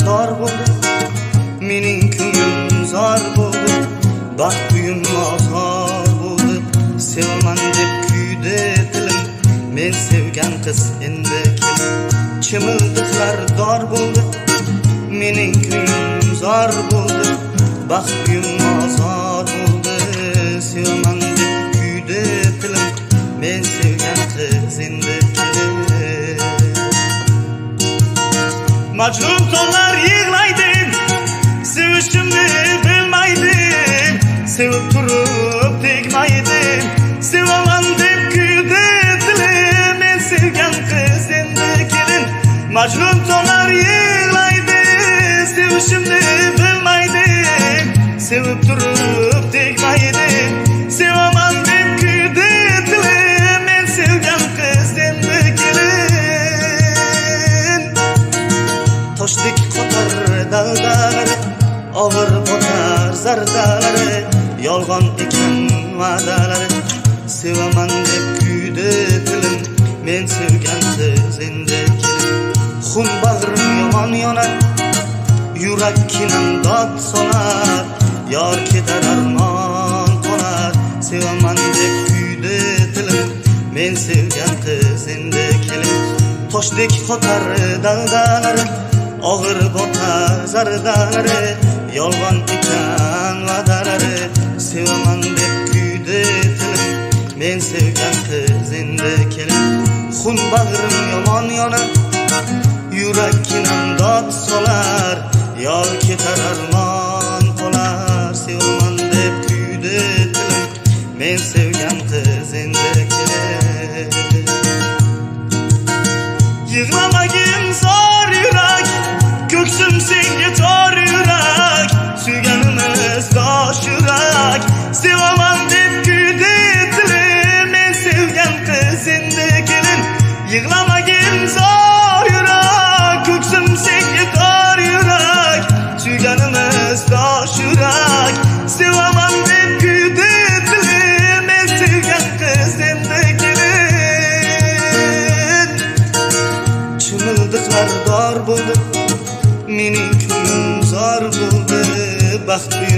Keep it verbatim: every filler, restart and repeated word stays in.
dor bo'ldi, mening ko'nglim zor bo'ldi, baxt uyim ozor bo'ldi. Sevaman deb kuydi dilim, men sevgan qiz endi kelin. Chimildiqlar dor bo'ldi, mening ko'nglim zor bo'ldi, baxt uyim ozor bo'ldi. Sevaman deb kuydi dilim, men sevgan qiz endi kelin. Majnun tonlar yig'laydi, sevishimni bilmaydi, sevib turib tegmaydi. Sevaman deb kuydi dilim, men sevgan qiz endi kelin. Majnun tonlar yig'laydi, sevishimni bilmaydi, sevib turib tegmaydi. Sevaman deb kuydi dilim, men sevgan qiz endi kelin. Toshdek qotar daldalari, og'ir botar zardalari, yolg'on ekan va'dalari. Sevaman deb kuydi dilim, men sevgan qiz endi kelin. Xun bag'rim yomon yonar, yurak kinam dod solar, yor ketar armon qolar. Sevaman deb kuydi dilim, men sevgan qiz endi kelin. Toshdek qotar daldalari, og'ir botar zardalari, yolg'on ekan va'dalari. Sevaman deb kuydi dilim, men sevgan qiz endi kelin. Xun bag'rim yomon yonar, yurak kinam dod solar, yor ketar armon qolar. Sevaman deb kuydi dilim, men sevgan qiz endi kelin. Yig'lamagin zor yurak, ko'ksim senga tor yurak, suyganimiz tosh yurak. Sevaman deb kuydi dilim, men sevgan qiz endi kelin. Yig'lamagin zor yurak, ko'ksim senga tor yurak, suyganimiz tosh yurak. Sevaman deb kuydi dilim, men sevgan qiz endi kelin. Chimildiqlar dor bo'ldi, mening ko'nglim zor bo'ldi, baxt